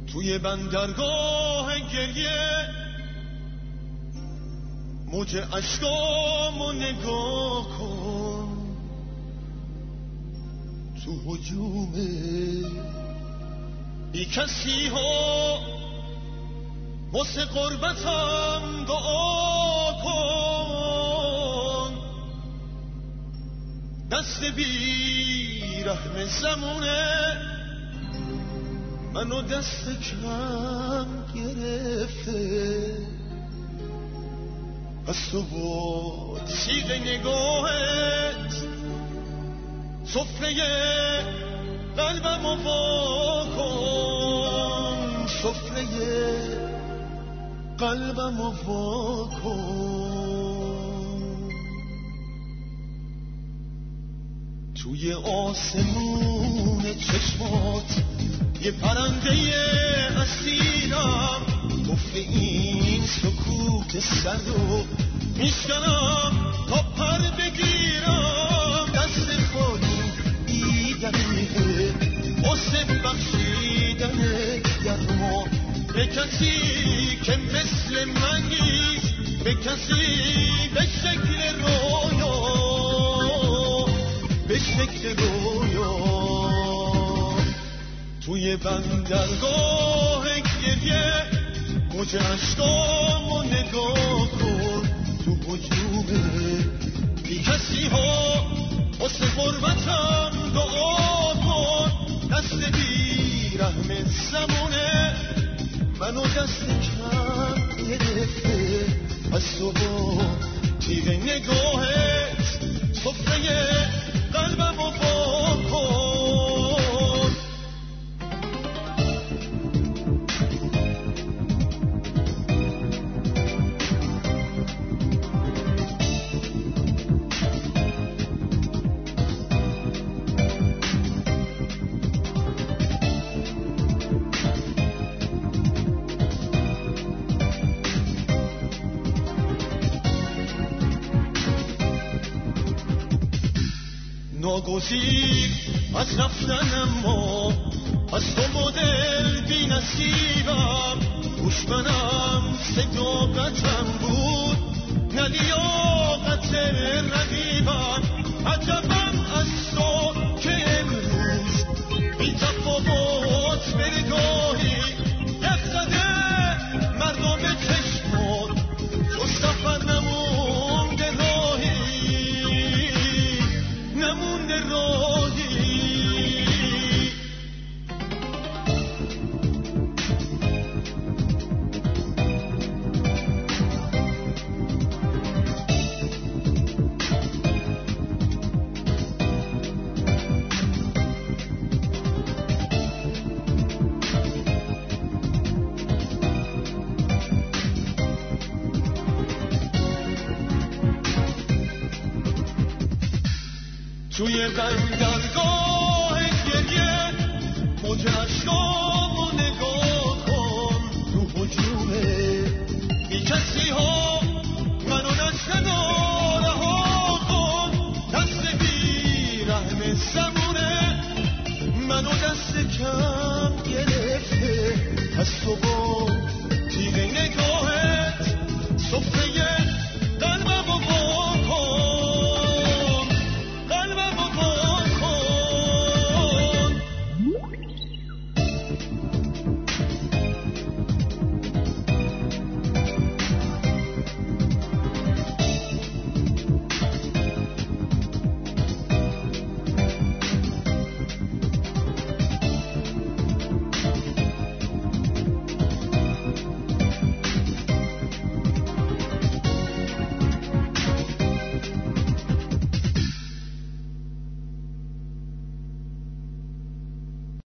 توی بندرگاه گریه موج عشقامو نگاه کن، تو هجوم بی کسی ها واسه قربتم دعا کن. دست بی رحم زمونه منو دست کم گرفته، از تو با تیغ نگاهت سفره قلبم رو وا کن، سفره قلبم رو وا کن. توی آسمون چشمات یه پرنده اسیرم، گفته این سکوت سرد رو میشکنم تا پر بگیرم. دست خالی دیدنه واسه بخشیدن گرما به کسی که مثل من نیست، به کسی به شکل رویا، به شکل رویا. توی بندرگاه گریه موج عشقامو نگاه کن، تو هجوم بی کسی ها واسه غربتم دعا کن. دست بی رحم زمونه منو دست کم گرفته، از تو با تیغ نگاهت سفره قلبم رو وا کن. ناگزیر از رفتن اما از تو مدل بی نصیبم، دشمنم صداقتم بود نه لیاقت رقیبم. عجبم از تو که امروز بی تفاوت برگاهی یک زده مردم چشمات، جز سفر نمونده راهی، نمونده راهی. توی بندرگاه گریه موج عشقام